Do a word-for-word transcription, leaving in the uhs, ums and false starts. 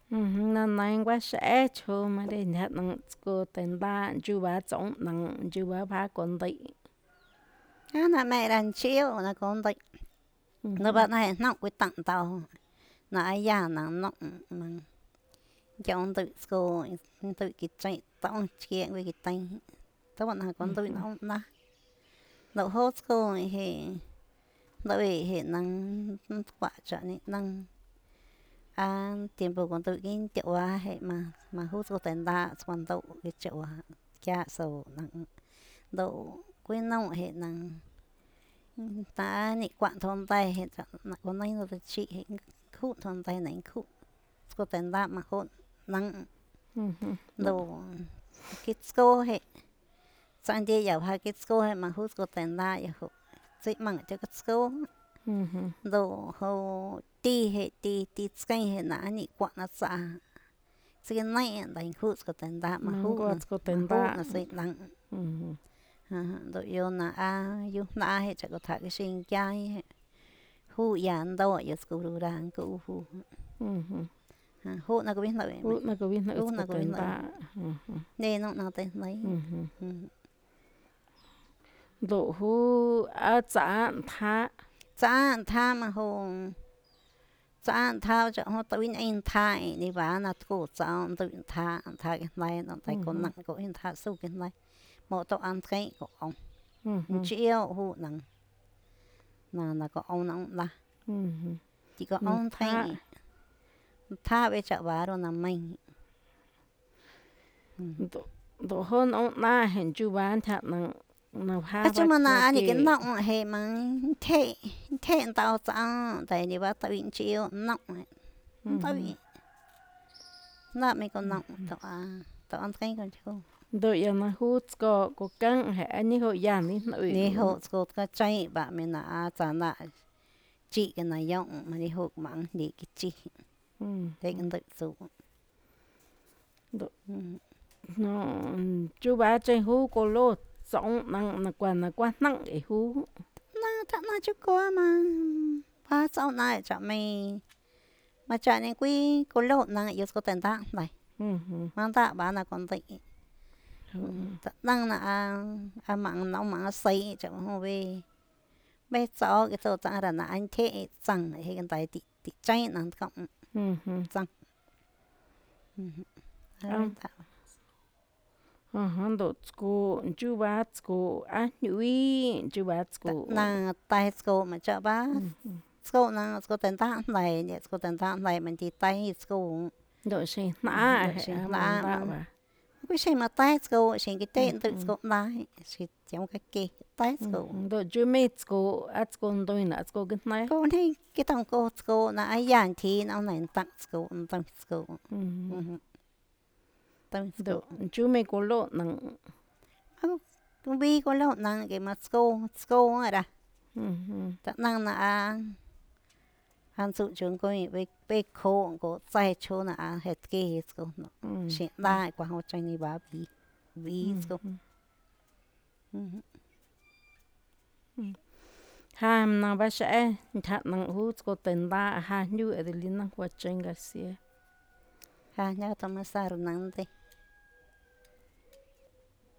Mhm, na nain gua sẽ chu mà đi nhặt nằng cô tên ba chú bà sống nằng chú bà phá con tị. Á na mẹ đàn chiếu na con tị. Nó bạn này nó quy tặng tàu. Na ai ya na nó nằng chọn tự cô tự cái chạy tao kia với cái tay. Tao bạn nào con tị nó na. Nó hốt cô thì nó bị hiện năng quả trợ này năng à tiempo con tự cái chậu à hệ mà mà hút cô tên ta còn tụ cái chậu à cha sầu năng độ quên nông hệ năng ta nị quặn thon tay hệ nặng con này nó chị hệ khút thon tay này khút cô tên ta mà hút năng độ cái cô hệ sang đi vào hai cái cô hệ mà hút cô tên ta vậy hút chị mang cho cái cô độ hồ ti hệ ti ti cái hệ nã nị quặn nó xa cái này đánh hút cô tên ta mà hút nó sẽ năng đội yêu na a yêu na hệ chắc có thà cái sinh chai hu yàn đâu ở school đang cụ hu hu na có biết nói Hút na có biết nói hu na có biết tên nói ba. nè nó nào tên lấy Độ hu ở xã tha xã tha mà hồ xã tha cho họ tự nhiên tha đi vào na cụ xã tự tha tha cái này nó tại con nặng của anh tha số cái này một tổ ăn cái của ông chiếu hu nặng là là có ông nặng là chỉ có ông thấy tha về chợ bà rồi nằm mình độ hơn ông na hình chú bán thật nặng nào ha chứ mà na thì cái nọng hệ mà thế thế tao sao tại đi bắt tao bị chiếu nọng tao bị na mình còn nọng tao à tao ăn cái con chưa đội giờ nó hút có có căng hệ như hội giảm đi nội đi hộ có cái trái bạn mình là trả lại chị cái này dùng mà đi hộ mặn đi cái chị thế cái tự dụng nó chú bà chơi hú cô lô sống năng là quan là quan năng để hú na thật na chú có mà ba sau này chả mày mà chả nên quý cô lô năng yêu có tiền ta này mang ta bà là con tị năng là à mặn nó mặn xây chả không về bé cháu cái tổ ta là na anh thế rằng hay cái tay tị tị cháy năng cộng rằng ờ hắn độ cô chú bà cô á nhụy chú bà cô na tay cô mà cho bà cô na cô tên ta này nhẹ cô tên ta này mình thì tay cô độ sinh nã sinh nã cái sinh mà tay cô sinh cái tên tự cô này sinh trong cái kia tay cô độ chú mẹ cô á cô đôi nè cô cái này cô này cái thằng cô cô na ai dàn thì nó này tặng cô tặng cô độ chú mẹ cô lộ năng cũng bi cô lộ năng cái mà cô cô rồi đó tặng năng là han sự trường coi về về khô có sai chỗ là hết kia cô hiện đại qua họ chơi đi bà bi bi cô ha nào bà sẽ thật năng hút cô tên ba ha như ở đây năng qua chơi cái gì ha nhớ tao mà sao năng thế